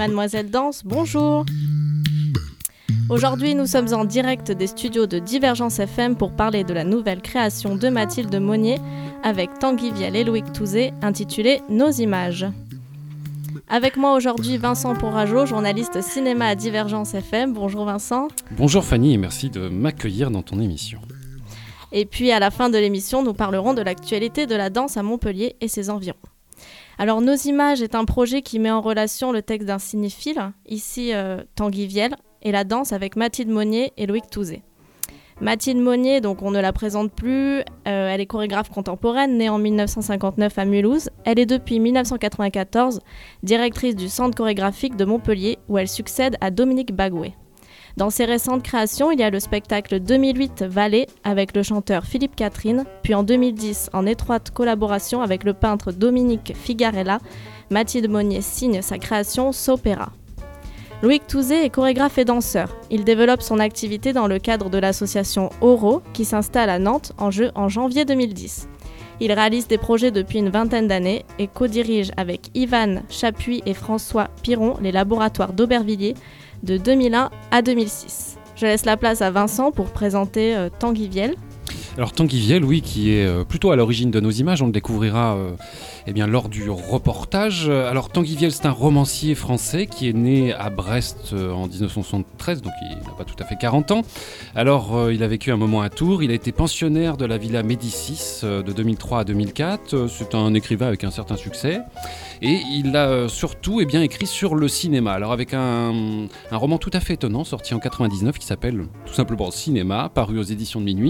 Mademoiselle Danse, bonjour. Aujourd'hui, nous sommes en direct des studios de Divergence FM pour parler de la nouvelle création de Mathilde Monnier avec Tanguy Viel et Loïc Touzé, intitulée Nos images. Avec moi aujourd'hui, Vincent Porageot, journaliste cinéma à Divergence FM. Bonjour Vincent. Bonjour Fanny et merci de m'accueillir dans ton émission. Et puis à la fin de l'émission, nous parlerons de l'actualité de la danse à Montpellier et ses environs. Alors Nos images est un projet qui met en relation le texte d'un cinéphile, ici Tanguy Viel, et la danse avec Mathilde Monnier et Loïc Touzé. Mathilde Monnier, donc on ne la présente plus, elle est chorégraphe contemporaine, née en 1959 à Mulhouse. Elle est depuis 1994 directrice du Centre chorégraphique de Montpellier où elle succède à Dominique Bagouet. Dans ses récentes créations, il y a le spectacle 2008 Vallée avec le chanteur Philippe Catherine, puis en 2010, en étroite collaboration avec le peintre Dominique Figarella, Mathilde Monnier signe sa création Sopéra. Loïc Touzé est chorégraphe et danseur. Il développe son activité dans le cadre de l'association Oro, qui s'installe à Nantes en janvier 2010. Il réalise des projets depuis une vingtaine d'années et co-dirige avec Ivan Chapuis et François Piron les laboratoires d'Aubervilliers de 2001 à 2006. Je laisse la place à Vincent pour présenter Tanguy Viel. Alors Tanguy Viel, oui, qui est plutôt à l'origine de Nos images, on le découvrira lors du reportage. Alors Tanguy Viel, c'est un romancier français qui est né à Brest en 1973, donc il n'a pas tout à fait 40 ans. Alors il a vécu un moment à Tours, il a été pensionnaire de la Villa Médicis de 2003 à 2004. C'est un écrivain avec un certain succès. Et il a surtout écrit sur le cinéma, alors avec un roman tout à fait étonnant, sorti en 99, qui s'appelle tout simplement Cinéma, paru aux éditions de Minuit.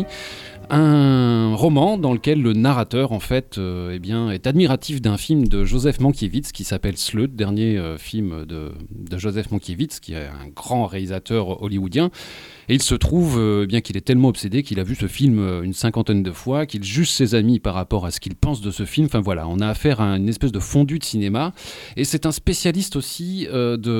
Un roman dans lequel le narrateur en fait est admiratif d'un film de Joseph Mankiewicz qui s'appelle Sleuth, dernier film de Joseph Mankiewicz, qui est un grand réalisateur hollywoodien. Et il se trouve qu'il est tellement obsédé qu'il a vu ce film une 50aine de fois, qu'il juge ses amis par rapport à ce qu'ils pensent de ce film. Enfin voilà, on a affaire à une espèce de fondu de cinéma. Et c'est un spécialiste aussi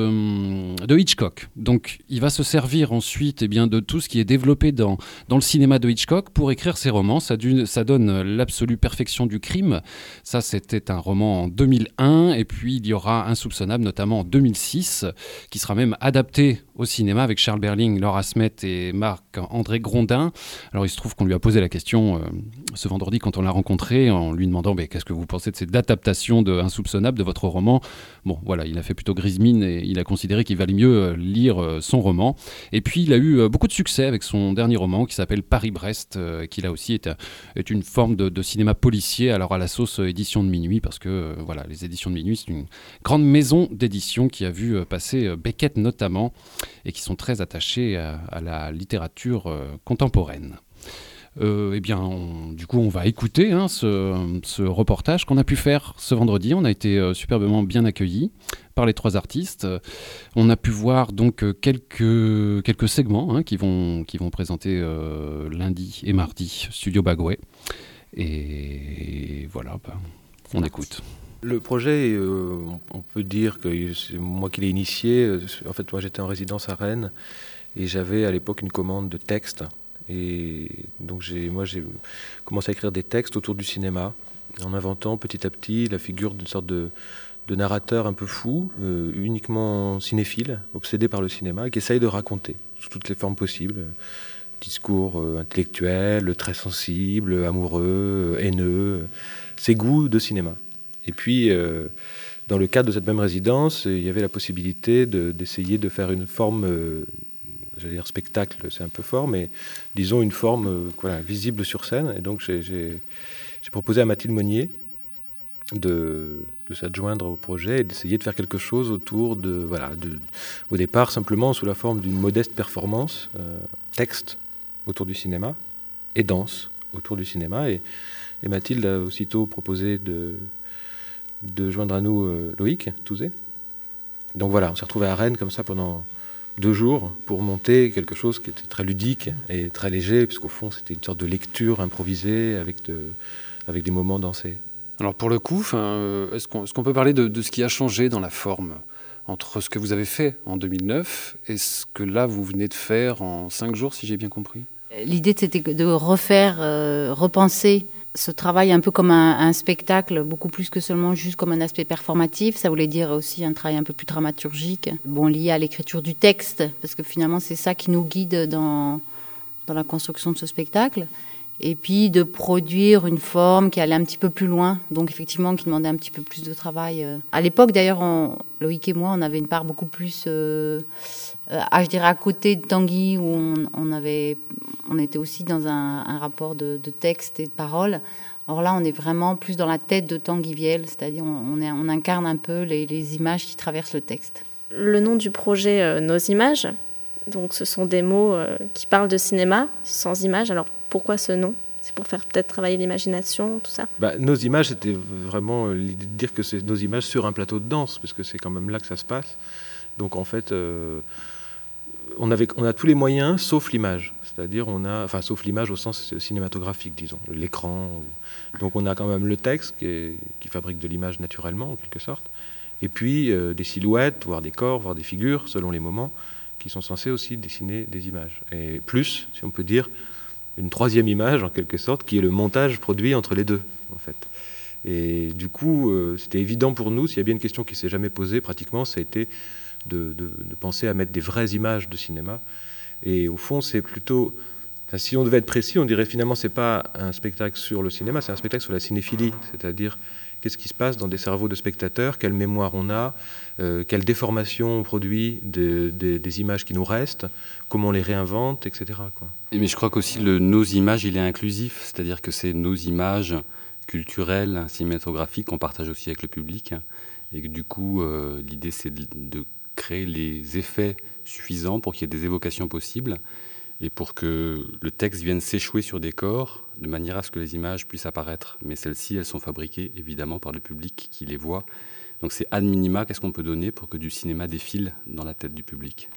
de Hitchcock. Donc il va se servir ensuite de tout ce qui est développé dans le cinéma de Hitchcock pour écrire ses romans. Ça donne l'absolue perfection du crime. Ça, c'était un roman en 2001. Et puis il y aura Insoupçonnable, notamment en 2006, qui sera même adapté au cinéma avec Charles Berling, Laura Smet et Marc-André Grondin. Alors il se trouve qu'on lui a posé la question ce vendredi quand on l'a rencontré, en lui demandant qu'est-ce que vous pensez de cette adaptation de Insoupçonnable, de votre roman. Bon voilà, il a fait plutôt grise mine et il a considéré qu'il valait mieux lire son roman. Et puis il a eu beaucoup de succès avec son dernier roman qui s'appelle Paris-Brest, qui là aussi est une forme de cinéma policier, alors à la sauce édition de Minuit, parce que les éditions de Minuit, c'est une grande maison d'édition qui a vu passer Beckett notamment, et qui sont très attachés à la littérature contemporaine. Du coup, on va écouter ce reportage qu'on a pu faire ce vendredi. On a été superbement bien accueillis par les trois artistes. On a pu voir donc quelques segments qui vont présenter lundi et mardi Studio Bagouet. Et voilà, on écoute. Le projet, on peut dire que c'est moi qui l'ai initié. En fait, moi, j'étais en résidence à Rennes et j'avais à l'époque une commande de textes. Et donc, j'ai commencé à écrire des textes autour du cinéma, en inventant petit à petit la figure d'une sorte de narrateur un peu fou, uniquement cinéphile, obsédé par le cinéma, qui essaye de raconter sous toutes les formes possibles. Discours intellectuel, très sensible, amoureux, haineux, ses goûts de cinéma. Et puis, dans le cadre de cette même résidence, il y avait la possibilité d'essayer de faire une forme, j'allais dire spectacle, c'est un peu fort, mais disons une forme visible sur scène. Et donc, j'ai proposé à Mathilde Monnier de s'adjoindre au projet et d'essayer de faire quelque chose autour au départ, simplement sous la forme d'une modeste performance, texte autour du cinéma et danse autour du cinéma. Et Mathilde a aussitôt proposé de joindre à nous Loïc Touzé. Donc voilà, on s'est retrouvés à Rennes comme ça pendant 2 jours pour monter quelque chose qui était très ludique et très léger, puisqu'au fond c'était une sorte de lecture improvisée avec des moments dansés. Alors pour le coup, est-ce qu'on peut parler de ce qui a changé dans la forme entre ce que vous avez fait en 2009 et ce que là vous venez de faire en 5 jours, si j'ai bien compris ? L'idée c'était de repenser ce travail un peu comme un spectacle, beaucoup plus que seulement juste comme un aspect performatif. Ça voulait dire aussi un travail un peu plus dramaturgique, lié à l'écriture du texte, parce que finalement c'est ça qui nous guide dans la construction de ce spectacle. Et puis de produire une forme qui allait un petit peu plus loin, donc effectivement qui demandait un petit peu plus de travail. À l'époque d'ailleurs, Loïc et moi, on avait une part beaucoup plus, je dirais à côté de Tanguy, où on était aussi dans un rapport de texte et de parole. Or là, on est vraiment plus dans la tête de Tanguy Viel, c'est-à-dire on incarne un peu les images qui traversent le texte. Le nom du projet Nos images, donc ce sont des mots qui parlent de cinéma sans images. Alors pourquoi ce nom ? C'est pour faire peut-être travailler l'imagination, tout ça ? Nos images, c'était vraiment l'idée de dire que c'est nos images sur un plateau de danse, parce que c'est quand même là que ça se passe. Donc en fait, on a tous les moyens sauf l'image. C'est-à-dire sauf l'image au sens cinématographique, disons, l'écran. Donc on a quand même le texte qui fabrique de l'image naturellement, en quelque sorte. Et puis des silhouettes, voire des corps, voire des figures, selon les moments, qui sont censés aussi dessiner des images. Et plus, si on peut dire, une troisième image, en quelque sorte, qui est le montage produit entre les deux, en fait. Et du coup, c'était évident pour nous, s'il y a bien une question qui ne s'est jamais posée, pratiquement, ça a été de penser à mettre des vraies images de cinéma. Et au fond, c'est plutôt... si on devait être précis, on dirait finalement, c'est pas un spectacle sur le cinéma, c'est un spectacle sur la cinéphilie, c'est-à-dire qu'est-ce qui se passe dans des cerveaux de spectateurs, quelle mémoire on a, quelle déformation on produit des images qui nous restent, comment on les réinvente, etc. quoi. Mais je crois qu'aussi nos images, il est inclusif, c'est-à-dire que c'est nos images culturelles, cinématographiques qu'on partage aussi avec le public, et que du coup, l'idée c'est de créer les effets suffisants pour qu'il y ait des évocations possibles, et pour que le texte vienne s'échouer sur des corps, de manière à ce que les images puissent apparaître. Mais celles-ci, elles sont fabriquées évidemment par le public qui les voit. Donc c'est ad minima, qu'est-ce qu'on peut donner pour que du cinéma défile dans la tête du public.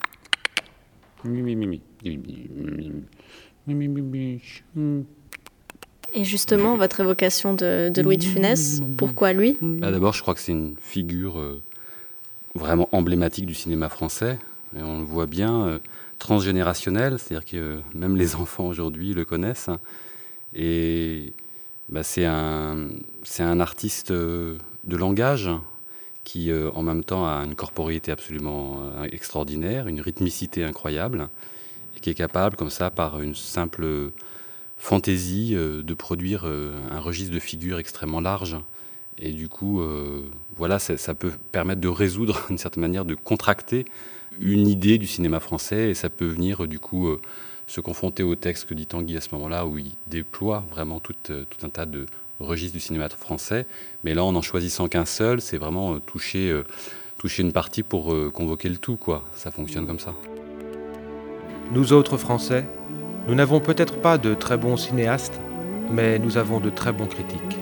Et justement, votre évocation de Louis de Funès, pourquoi lui ? D'abord, je crois que c'est une figure vraiment emblématique du cinéma français. Et on le voit bien, transgénérationnel, c'est-à-dire que même les enfants aujourd'hui le connaissent. Et c'est un artiste de langage qui, en même temps, a une corporéité absolument extraordinaire, une rythmicité incroyable, et qui est capable, comme ça, par une simple fantaisie, de produire un registre de figures extrêmement large. Et du coup, ça peut permettre de résoudre, d'une certaine manière, de contracter une idée du cinéma français, et ça peut venir, du coup, se confronter au texte que dit Tanguy à ce moment-là, où il déploie vraiment tout un tas de registres du cinéma français. Mais là, en n'en choisissant qu'un seul, c'est vraiment toucher une partie pour convoquer le tout, quoi. Ça fonctionne comme ça. Nous autres Français, nous n'avons peut-être pas de très bons cinéastes, mais nous avons de très bons critiques.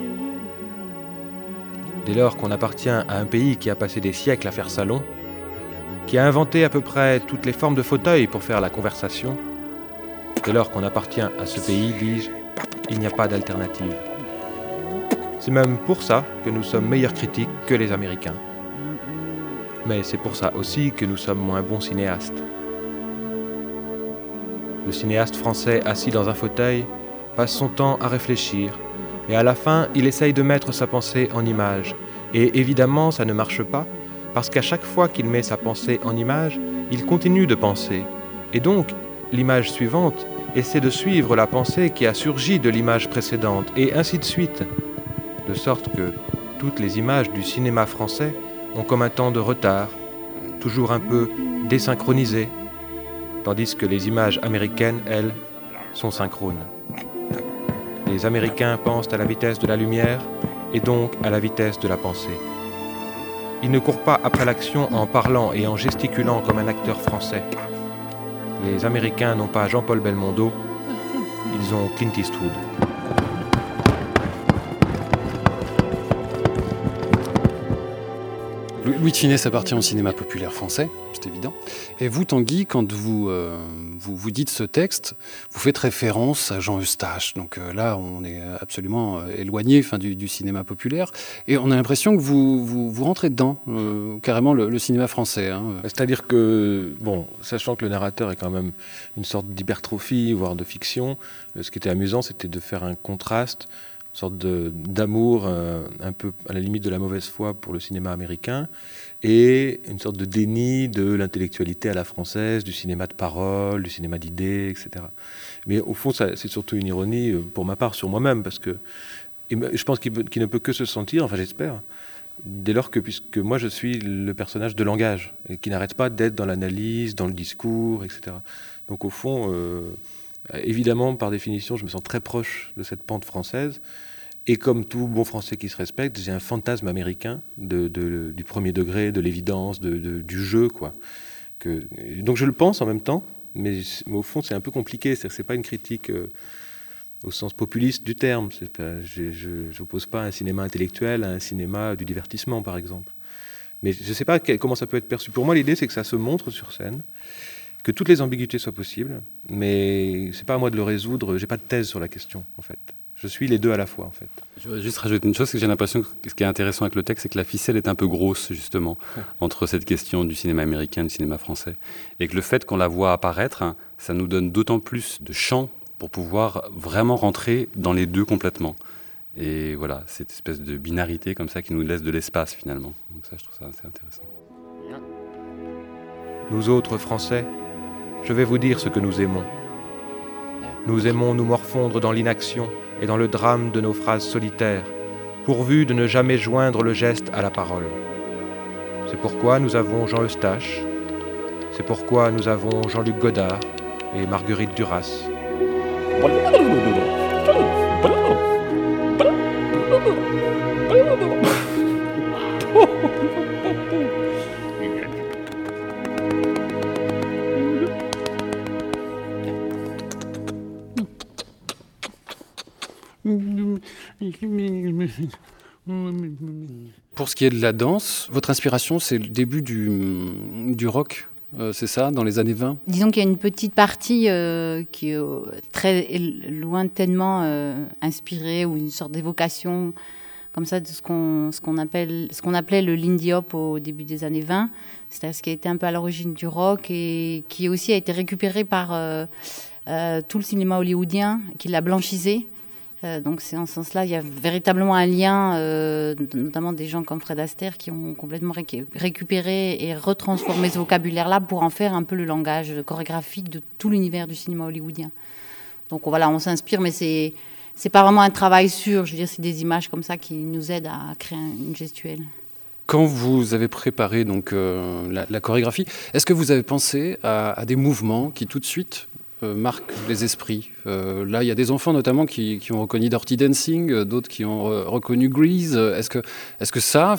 Dès lors qu'on appartient à un pays qui a passé des siècles à faire salon, qui a inventé à peu près toutes les formes de fauteuils pour faire la conversation, dès lors qu'on appartient à ce pays, dis-je, il n'y a pas d'alternative. C'est même pour ça que nous sommes meilleurs critiques que les Américains. Mais c'est pour ça aussi que nous sommes moins bons cinéastes. Le cinéaste français assis dans un fauteuil passe son temps à réfléchir, et à la fin, il essaye de mettre sa pensée en image. Et évidemment, ça ne marche pas, parce qu'à chaque fois qu'il met sa pensée en image, il continue de penser. Et donc, l'image suivante essaie de suivre la pensée qui a surgi de l'image précédente, et ainsi de suite. De sorte que toutes les images du cinéma français ont comme un temps de retard, toujours un peu désynchronisées, tandis que les images américaines, elles, sont synchrones. Les Américains pensent à la vitesse de la lumière, et donc à la vitesse de la pensée. Ils ne courent pas après l'action en parlant et en gesticulant comme un acteur français. Les Américains n'ont pas Jean-Paul Belmondo, ils ont Clint Eastwood. Louis de Funès appartient au cinéma populaire français, c'est évident. Et vous, Tanguy, quand vous dites ce texte, vous faites référence à Jean Eustache. Donc là, on est absolument éloigné du cinéma populaire. Et on a l'impression que vous rentrez dedans, carrément le cinéma français. Hein. C'est-à-dire que, sachant que le narrateur est quand même une sorte d'hypertrophie, voire de fiction, ce qui était amusant, c'était de faire un contraste. sorte d'amour un peu à la limite de la mauvaise foi pour le cinéma américain, et une sorte de déni de l'intellectualité à la française, du cinéma de parole, du cinéma d'idées, etc. Mais au fond, c'est surtout une ironie, pour ma part, sur moi-même, parce que je pense qu'il ne peut que se sentir, enfin j'espère, dès lors que, puisque moi je suis le personnage de langage, et qui n'arrête pas d'être dans l'analyse, dans le discours, etc. Donc au fond, évidemment, par définition, je me sens très proche de cette pente française. Et comme tout bon français qui se respecte, j'ai un fantasme américain du premier degré, de l'évidence, du jeu, quoi. Donc je le pense en même temps, mais au fond c'est un peu compliqué. C'est pas une critique au sens populiste du terme. Je n'oppose pas un cinéma intellectuel à un cinéma du divertissement, par exemple. Mais je ne sais pas comment ça peut être perçu. Pour moi, l'idée, c'est que ça se montre sur scène, que toutes les ambiguïtés soient possibles, mais c'est pas à moi de le résoudre. J'ai pas de thèse sur la question, en fait. Je suis les deux à la fois, en fait. Je voudrais juste rajouter une chose, c'est que j'ai l'impression que ce qui est intéressant avec le texte, c'est que la ficelle est un peu grosse, justement, entre cette question du cinéma américain et du cinéma français. Et que le fait qu'on la voit apparaître, ça nous donne d'autant plus de champ pour pouvoir vraiment rentrer dans les deux complètement. Et voilà, cette espèce de binarité comme ça qui nous laisse de l'espace, finalement. Donc ça, je trouve ça assez intéressant. Nous autres Français, je vais vous dire ce que nous aimons. Nous aimons nous morfondre dans l'inaction et dans le drame de nos phrases solitaires, pourvu de ne jamais joindre le geste à la parole. C'est pourquoi nous avons Jean Eustache, c'est pourquoi nous avons Jean-Luc Godard et Marguerite Duras. Pour ce qui est de la danse, votre inspiration, c'est le début du rock, c'est ça, dans les années 20 ? Disons qu'il y a une petite partie qui est très lointainement inspirée, ou une sorte d'évocation comme ça de ce qu'on appelait le Lindy Hop au début des années 20. C'est-à-dire ce qui a été un peu à l'origine du rock et qui aussi a été récupéré par tout le cinéma hollywoodien qui l'a blanchisé. Donc c'est en ce sens-là, il y a véritablement un lien, notamment des gens comme Fred Astaire qui ont complètement récupéré et retransformé ce vocabulaire-là pour en faire un peu le langage chorégraphique de tout l'univers du cinéma hollywoodien. Donc voilà, on s'inspire, mais c'est pas vraiment un travail sûr. Je veux dire, c'est des images comme ça qui nous aident à créer une gestuelle. Quand vous avez préparé donc, la chorégraphie, est-ce que vous avez pensé à des mouvements qui tout de suite marquent les esprits ? Là, il y a des enfants notamment qui ont reconnu Dirty Dancing, d'autres qui ont reconnu Grease. Est-ce que ça,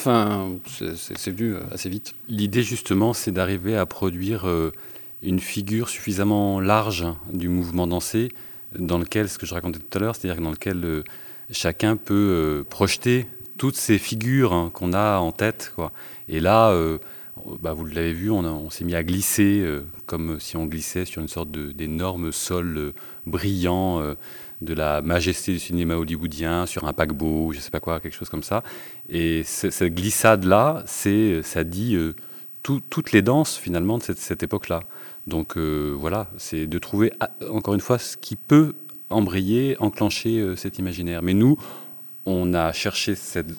c'est venu assez vite ? L'idée justement, c'est d'arriver à produire une figure suffisamment large du mouvement dansé, dans lequel, ce que je racontais tout à l'heure, c'est-à-dire dans lequel chacun peut projeter toutes ces figures qu'on a en tête, quoi. Et là, vous l'avez vu, on s'est mis à glisser comme si on glissait sur une sorte d'énorme sol brillant de la majesté du cinéma hollywoodien, sur un paquebot, je ne sais pas quoi, quelque chose comme ça. Et cette glissade-là, ça dit toutes les danses finalement de cette époque-là. Donc voilà, c'est de trouver encore une fois ce qui peut embrayer, enclencher cet imaginaire. Mais nous, on a cherché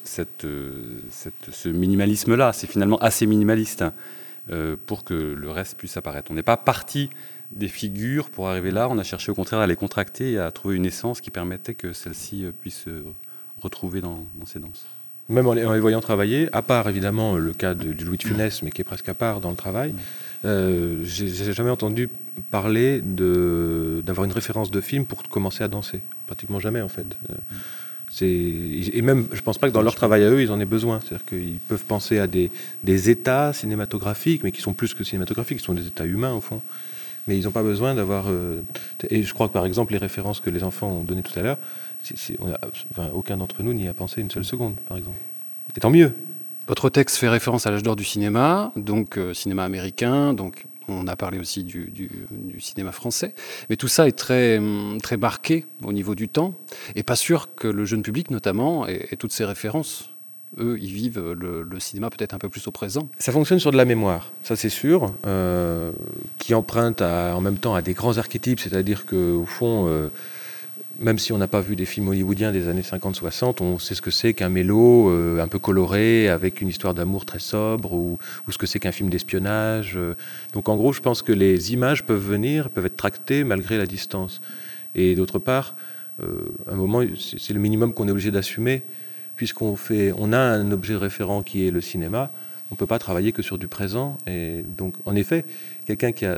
ce minimalisme-là. C'est finalement assez minimaliste pour que le reste puisse apparaître. On n'est pas parti des figures pour arriver là. On a cherché au contraire à les contracter et à trouver une essence qui permettait que celle-ci puisse se retrouver dans ces danses. Même en les voyant travailler, à part évidemment le cas du Louis de Funès, mais qui est presque à part dans le travail, j'ai jamais entendu parler d'avoir une référence de film pour commencer à danser. Pratiquement jamais en fait. Et même, je ne pense pas que dans leur travail à eux, ils en aient besoin. C'est-à-dire qu'ils peuvent penser à des états cinématographiques, mais qui sont plus que cinématographiques, qui sont des états humains au fond. Mais ils n'ont pas besoin d'avoir... Et je crois que par exemple, les références que les enfants ont données tout à l'heure, aucun d'entre nous n'y a pensé une seule seconde, par exemple. Et tant mieux. Votre texte fait référence à l'âge d'or du cinéma, donc cinéma américain, donc on a parlé aussi du cinéma français, mais tout ça est très, très marqué au niveau du temps, et pas sûr que le jeune public notamment ait toutes ces références. Eux, ils vivent le cinéma peut-être un peu plus au présent. Ça fonctionne sur de la mémoire, ça c'est sûr, qui emprunte en même temps à des grands archétypes, c'est-à-dire qu'au fond, même si on n'a pas vu des films hollywoodiens des années 50-60, on sait ce que c'est qu'un mélo un peu coloré, avec une histoire d'amour très sobre, ou ce que c'est qu'un film d'espionnage. Donc en gros, je pense que les images peuvent être tractées malgré la distance. Et d'autre part, à un moment, c'est le minimum qu'on est obligé d'assumer, puisqu'on a un objet référent qui est le cinéma. On ne peut pas travailler que sur du présent. Et donc, en effet, quelqu'un qui a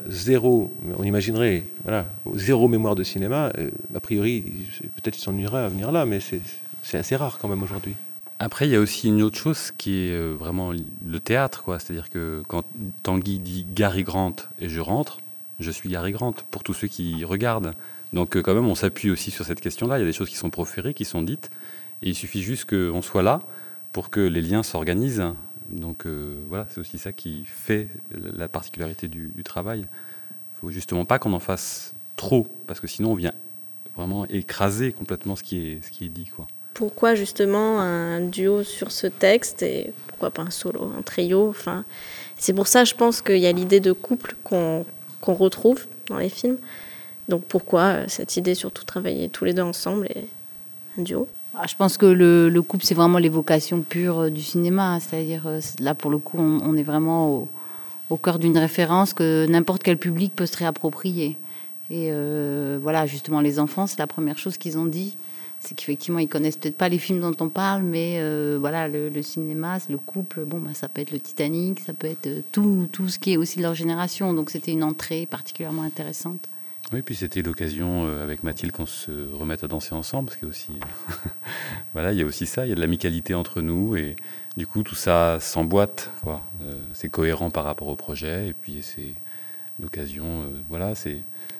on imaginerait, zéro mémoire de cinéma, a priori, peut-être il s'ennuierait à venir là, mais c'est assez rare quand même aujourd'hui. Après, il y a aussi une autre chose qui est vraiment le théâtre, quoi. C'est-à-dire que quand Tanguy dit Gary Grant et je rentre, je suis Gary Grant, pour tous ceux qui regardent. Donc quand même, on s'appuie aussi sur cette question-là. Il y a des choses qui sont proférées, qui sont dites, et il suffit juste qu'on soit là pour que les liens s'organisent. Donc voilà, c'est aussi ça qui fait la particularité du travail. Il ne faut justement pas qu'on en fasse trop, parce que sinon on vient vraiment écraser complètement ce qui est dit, quoi. Pourquoi justement un duo sur ce texte et pourquoi pas un solo, un trio, enfin, c'est pour ça je pense qu'il y a l'idée de couple qu'on retrouve dans les films. Donc pourquoi cette idée surtout travailler tous les deux ensemble et un duo? Je pense que le couple, c'est vraiment l'évocation pure du cinéma. C'est-à-dire, là, pour le coup, on est vraiment au cœur d'une référence que n'importe quel public peut se réapproprier. Et voilà, justement, les enfants, c'est la première chose qu'ils ont dit. C'est qu'effectivement, ils connaissent peut-être pas les films dont on parle, mais voilà, le cinéma, c'est le couple. Bon, ça peut être le Titanic, ça peut être tout ce qui est aussi de leur génération. Donc, c'était une entrée particulièrement intéressante. Oui, puis c'était l'occasion avec Mathilde qu'on se remette à danser ensemble, parce qu'il y a aussi, voilà, il y a aussi ça, il y a de l'amicalité entre nous, et du coup tout ça s'emboîte, quoi. C'est cohérent par rapport au projet, et puis c'est l'occasion, voilà, c'est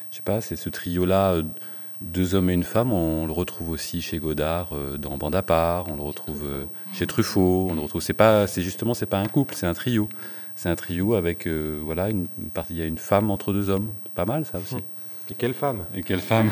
ce trio-là, 2 hommes et une femme, on le retrouve aussi chez Godard dans Bande à part, on le retrouve chez Truffaut, on le retrouve. C'est pas un couple, c'est un trio. C'est un trio avec, voilà, il y a une femme entre 2 hommes, pas mal ça aussi. Et quelle femme! Et quelle femme!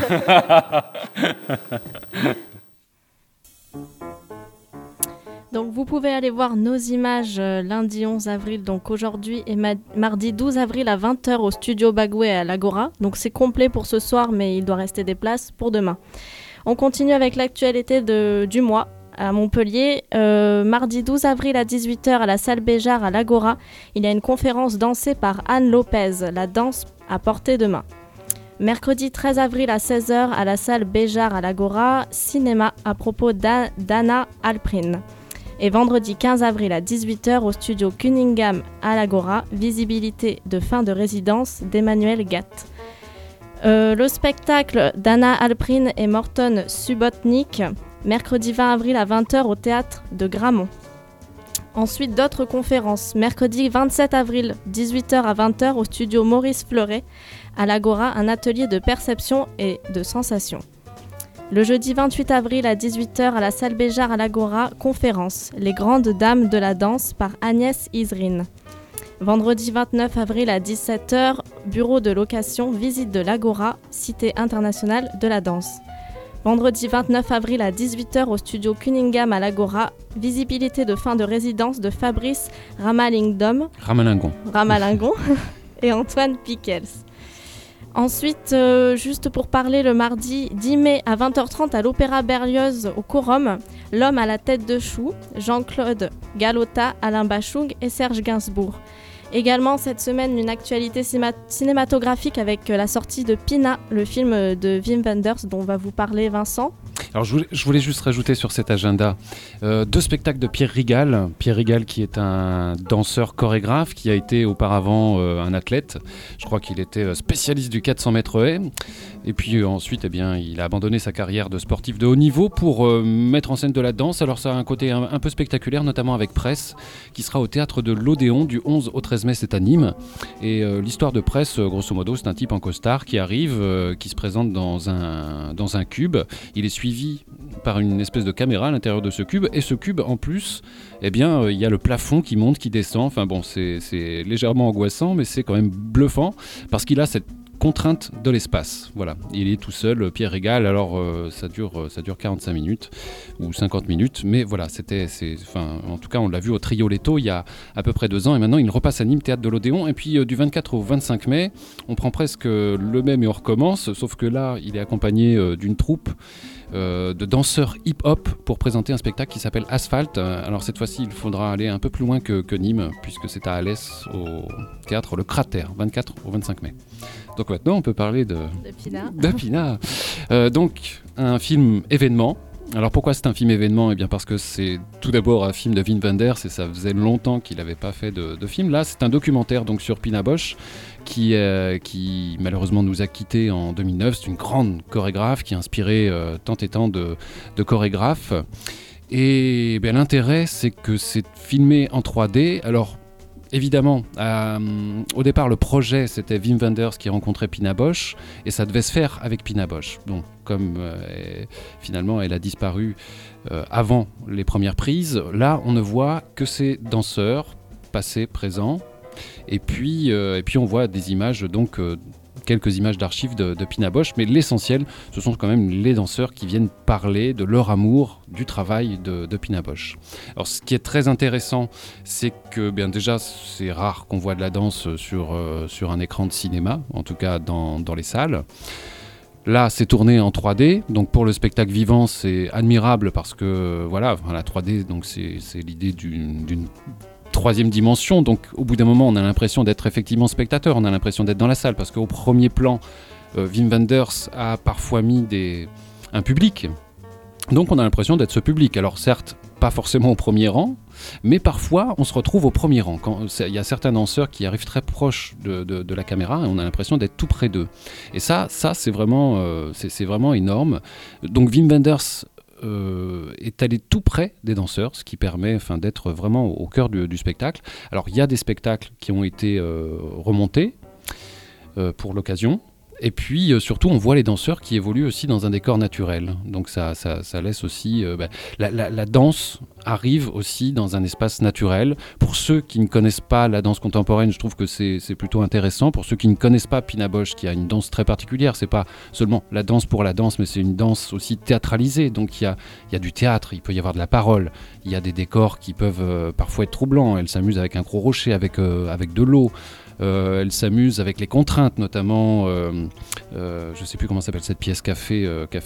Donc vous pouvez aller voir nos images lundi 11 avril, donc aujourd'hui, et mardi 12 avril à 20h au studio Bagoué à l'Agora. Donc c'est complet pour ce soir, mais il doit rester des places pour demain. On continue avec l'actualité du mois à Montpellier. Mardi 12 avril à 18h à la salle Béjart à l'Agora, il y a une conférence dansée par Anne Lopez, la danse à portée de main. Mercredi 13 avril à 16h à la salle Béjart à l'Agora, cinéma à propos d'Anna Alprin. Et vendredi 15 avril à 18h au studio Cunningham à l'Agora, visibilité de fin de résidence d'Emmanuel Gatt. Le spectacle d'Anna Alprin et Morton Subotnik, mercredi 20 avril à 20h au théâtre de Gramont. Ensuite, d'autres conférences. Mercredi 27 avril, 18h à 20h au studio Maurice Fleuret, à l'Agora, un atelier de perception et de sensation. Le jeudi 28 avril à 18h à la salle Béjart à l'Agora, conférence Les grandes dames de la danse par Agnès Izrine. Vendredi 29 avril à 17h, bureau de location, visite de l'Agora, cité internationale de la danse. Vendredi 29 avril à 18h au studio Cunningham à l'Agora, visibilité de fin de résidence de Fabrice Ramalingon et Antoine Piquels. Ensuite, juste pour parler, le mardi 10 mai à 20h30 à l'Opéra Berlioz au Quorum, L'homme à la tête de chou, Jean-Claude Galota, Alain Bachung et Serge Gainsbourg. Également cette semaine, une actualité cinématographique avec la sortie de Pina, le film de Wim Wenders dont va vous parler Vincent. Alors je voulais juste rajouter sur cet agenda 2 spectacles de Pierre Rigal. Pierre Rigal qui est un danseur chorégraphe qui a été auparavant un athlète. Je crois qu'il était spécialiste du 400 mètres haies. Et puis ensuite, il a abandonné sa carrière de sportif de haut niveau pour mettre en scène de la danse. Alors ça a un côté un peu spectaculaire, notamment avec Presse, qui sera au théâtre de l'Odéon du 11 au 13 mai, c'est à Nîmes. Et l'histoire de Presse, grosso modo, c'est un type en costard qui arrive, qui se présente dans un cube. Il est suivi par une espèce de caméra à l'intérieur de ce cube, et ce cube en plus, il y a le plafond qui monte, qui descend. Enfin bon, c'est légèrement angoissant, mais c'est quand même bluffant parce qu'il a cette contraintes de l'espace. Voilà, il est tout seul, Pierre Régal. Alors ça dure 45 minutes ou 50 minutes, mais voilà, en tout cas on l'a vu au Trioletto il y a à peu près 2 ans, et maintenant il repasse à Nîmes, théâtre de l'Odéon. Et puis du 24 au 25 mai, on prend presque le même et on recommence, sauf que là il est accompagné d'une troupe de danseurs hip-hop pour présenter un spectacle qui s'appelle Asphalt. Alors cette fois-ci, il faudra aller un peu plus loin que Nîmes, puisque c'est à Alès, au théâtre Le Cratère, 24 au 25 mai. Donc maintenant, on peut parler de Pina. Donc, un film événement. Alors pourquoi c'est un film événement ? Eh bien parce que c'est tout d'abord un film de Wim Wenders, et ça faisait longtemps qu'il n'avait pas fait de film. Là, c'est un documentaire donc, sur Pina Bausch, qui malheureusement nous a quittés en 2009. C'est une grande chorégraphe qui a inspiré tant et tant de chorégraphes. Et bien, l'intérêt, c'est que c'est filmé en 3D. Alors, évidemment, au départ, le projet, c'était Wim Wenders qui rencontrait Pina Bausch, et ça devait se faire avec Pina Bausch. Donc, comme finalement, elle a disparu avant les premières prises, là, on ne voit que ces danseurs, passés, présents, et puis on voit des images, donc quelques images d'archives de Pina Bausch, mais l'essentiel, ce sont quand même les danseurs qui viennent parler de leur amour du travail de Pina Bausch. Alors ce qui est très intéressant, c'est que bien déjà c'est rare qu'on voit de la danse sur un écran de cinéma, en tout cas dans les salles. Là, c'est tourné en 3D, donc pour le spectacle vivant, c'est admirable parce que voilà, la 3D, donc c'est l'idée d'une troisième dimension, donc au bout d'un moment on a l'impression d'être effectivement spectateur, on a l'impression d'être dans la salle, parce qu'au premier plan Wim Wenders a parfois mis un public, donc on a l'impression d'être ce public. Alors certes pas forcément au premier rang, mais parfois on se retrouve au premier rang. Il y a certains danseurs qui arrivent très proches de la caméra et on a l'impression d'être tout près d'eux, et ça c'est vraiment énorme. Donc Wim Wenders est allé tout près des danseurs, ce qui permet d'être vraiment au cœur du spectacle. Alors il y a des spectacles qui ont été remontés pour l'occasion, et puis surtout on voit les danseurs qui évoluent aussi dans un décor naturel, donc ça laisse aussi la danse arrive aussi dans un espace naturel. Pour ceux qui ne connaissent pas la danse contemporaine, je trouve que c'est plutôt intéressant. Pour ceux qui ne connaissent pas Pina Bausch, qui a une danse très particulière, c'est pas seulement la danse pour la danse, mais c'est une danse aussi théâtralisée, donc il y a du théâtre, il peut y avoir de la parole, il y a des décors qui peuvent parfois être troublants. Elle s'amuse avec un gros rocher, avec de l'eau. Elle s'amuse avec les contraintes, notamment, je ne sais plus comment s'appelle cette pièce, Café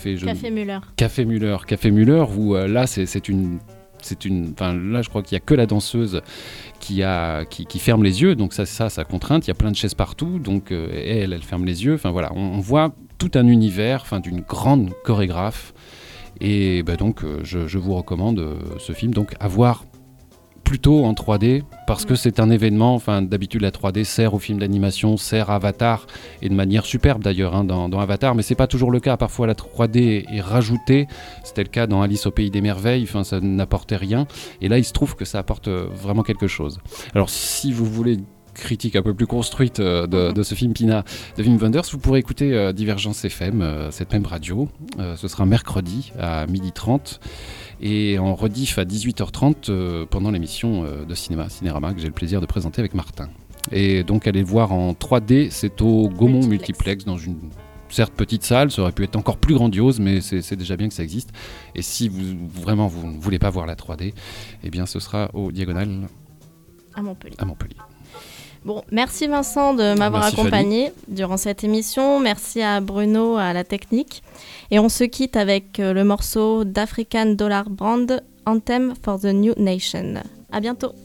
Müller, où là, là, je crois qu'il n'y a que la danseuse qui ferme les yeux, donc ça contrainte. Il y a plein de chaises partout, donc elle ferme les yeux. Enfin voilà, on voit tout un univers, d'une grande chorégraphe. Et donc, je vous recommande ce film, donc à voir plutôt en 3D, parce que c'est un événement. D'habitude la 3D sert au film d'animation, sert à Avatar, et de manière superbe d'ailleurs dans Avatar, mais c'est pas toujours le cas. Parfois la 3D est rajoutée, c'était le cas dans Alice au pays des merveilles, ça n'apportait rien, et là il se trouve que ça apporte vraiment quelque chose. Alors si vous voulez une critique un peu plus construite de ce film Pina de Wim Wenders, vous pourrez écouter Divergence FM, cette même radio. Ce sera mercredi à 12h30 et en rediff à 18h30 pendant l'émission de Cinérama que j'ai le plaisir de présenter avec Martin. Et donc allez le voir en 3D, c'est au Gaumont Multiplex, dans une certes petite salle, ça aurait pu être encore plus grandiose, mais c'est déjà bien que ça existe. Et si vous ne voulez pas voir la 3D, eh bien ce sera au Diagonale à Montpellier. Bon, merci Vincent de m'avoir accompagné durant cette émission. Merci à Bruno à la technique. Et on se quitte avec le morceau d'African Dollar Brand, Anthem for the New Nation. À bientôt.